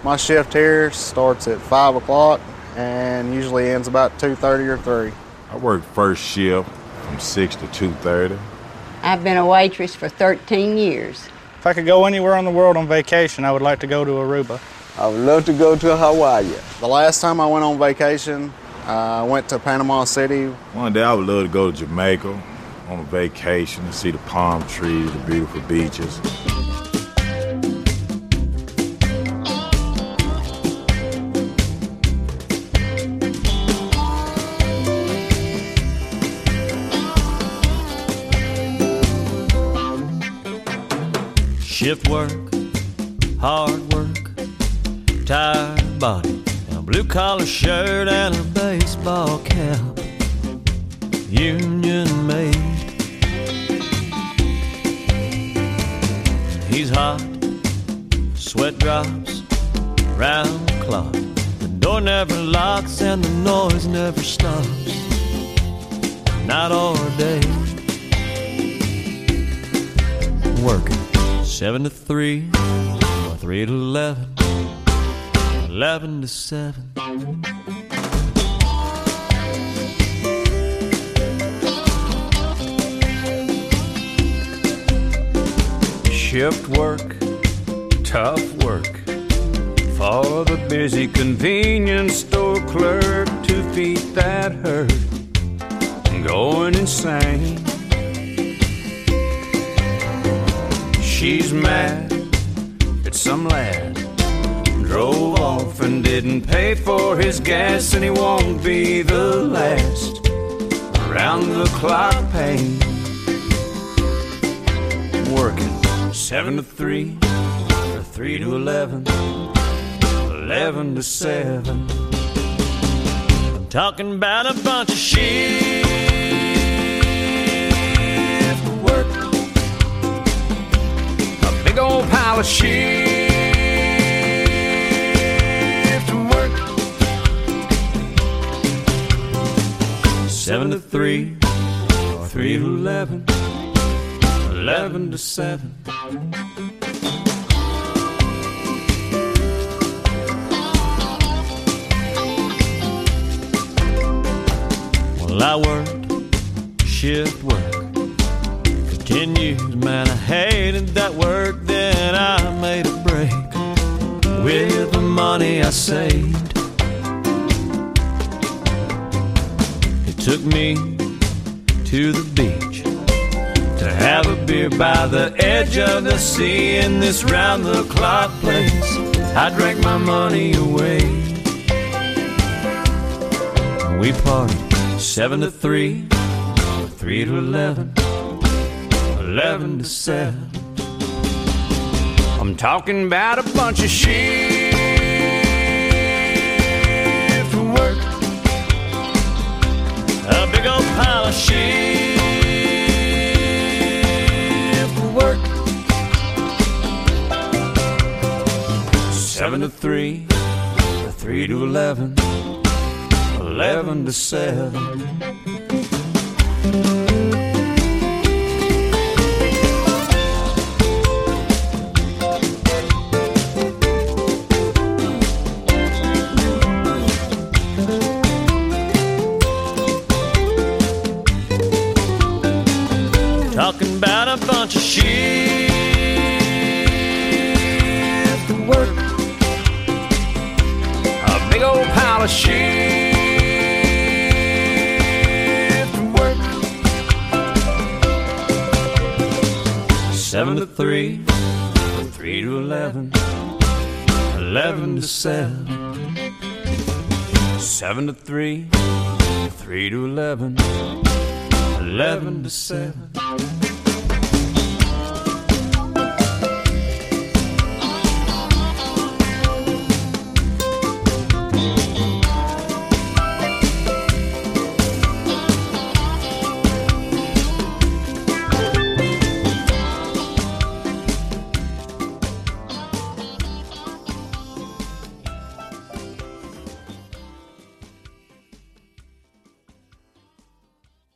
My shift here starts at 5 o'clock and usually ends about 2:30 or 3. I work first shift from 6 to 2:30. I've been a waitress for 13 years. If I could go anywhere in the world on vacation, I would like to go to Aruba. I would love to go to Hawaii. The last time I went on vacation, I went to Panama City. One day I would love to go to Jamaica on a vacation and see the palm trees, the beautiful beaches. Shift work, hard work, tired body, and a blue-collar shirt and a baseball cap, union made. He's hot, sweat drops, round the clock. The door never locks and the noise never stops, night or day. Working 7 to 3, or 3 to 11, 11 to 7. Shift work, tough work, for the busy convenience store clerk. 2 feet that hurt, going insane. She's mad at some lad, drove off and didn't pay for his gas, and he won't be the last. Around the clock pain, working 7 to 3, or 3 to 11, 11 to 7. I'm talking about a bunch of shift work, a big old pile of shift work. 7 to 3, or 3 to 11, 11 to 7. Well, I worked shift work, continued, man, I hated that work. Then I made a break with the money I saved. It took me to the beach to have a beer by the edge of the sea. In this round-the-clock place, I drank my money away. We partied 7 to 3, 3 to 11, 11 to 7. I'm talking about a bunch of shift work, A big old pile of shift work. 7 to 3, 3 to 11, 11 to 7. Talking about a bunch of shift work, A big old pile of shift work. 7 to 3, 3 to 11, 11 to 7. 7 to 3, 3 to 11, 11 to 7.